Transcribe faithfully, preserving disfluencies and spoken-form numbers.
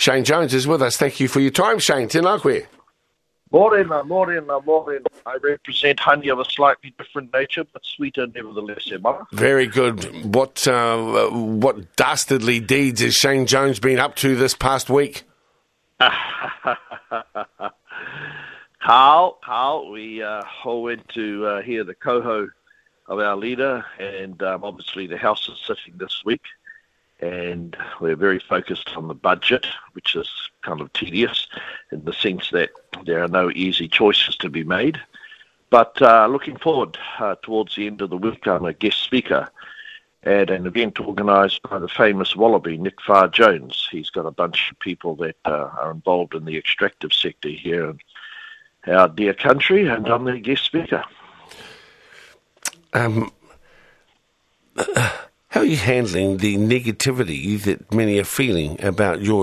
Shane Jones is with us. Thank you for your time, Shane. Tēnā koe. Morena, morena, morena. I represent honey of a slightly different nature, but sweeter nevertheless, Emma. Very good. What uh, what dastardly deeds has Shane Jones been up to this past week? Carl, Carl, we uh, all went to uh, hear the coho of our leader, and um, obviously the House is sitting this week, and we're very focused on the budget, which is kind of tedious in the sense that there are no easy choices to be made. But uh, looking forward uh, towards the end of the week, I'm a guest speaker at an event organised by the famous Wallaby, Nick Farr-Jones. He's got a bunch of people that uh, are involved in the extractive sector here in our dear country, and I'm the guest speaker. Um, how are you handling the negativity that many are feeling about your